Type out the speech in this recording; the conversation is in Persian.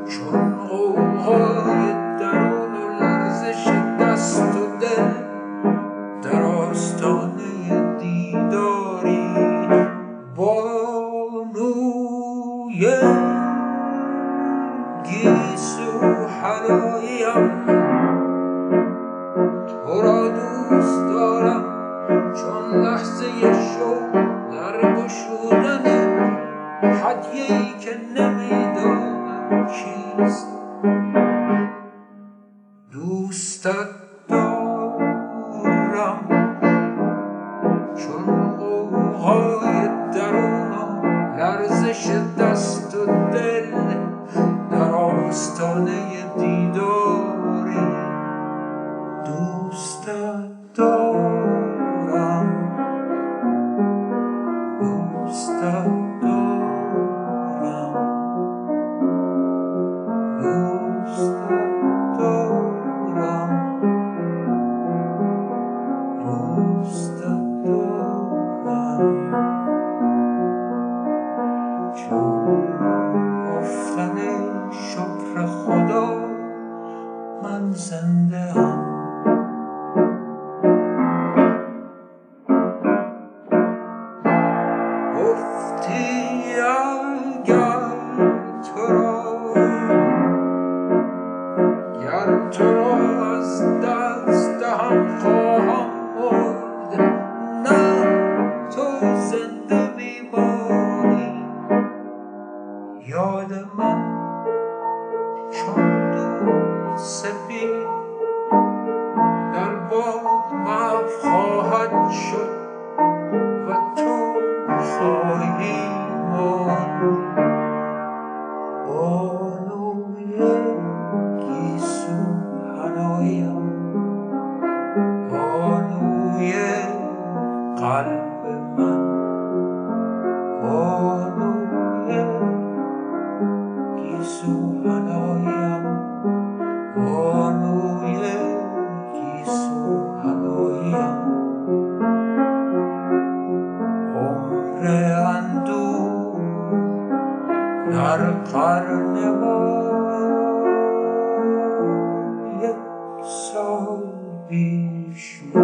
چون غوغای درون و لرزش دست و دل در آستانه دیداری بانوی گیسو حناییم تو را دوست دارم چون لحظه شوق در گشودن هدیه‌ای که نمیدانم چیست. دوستت دارم چون غوغای درون و لرزش دست و دل در آستانه دیداری. دوستت دارم، دوستت دارم، دوستت دارم، دوستت دارم. چون گفتن شکر خدا من زنده ام. گفتی اگر تو را از دست دهم خواهم مرد، نه تو زنده میمانی. یاد من چون دود سپید در باد محو خواهد شد و تو خواهی ماند. بانوی گیسو حناییم، بانوی قلب من، بانوی گیسو حناییم، بانوی گیسو حناییم. عمر اندوه در قرن ما یک سال بیش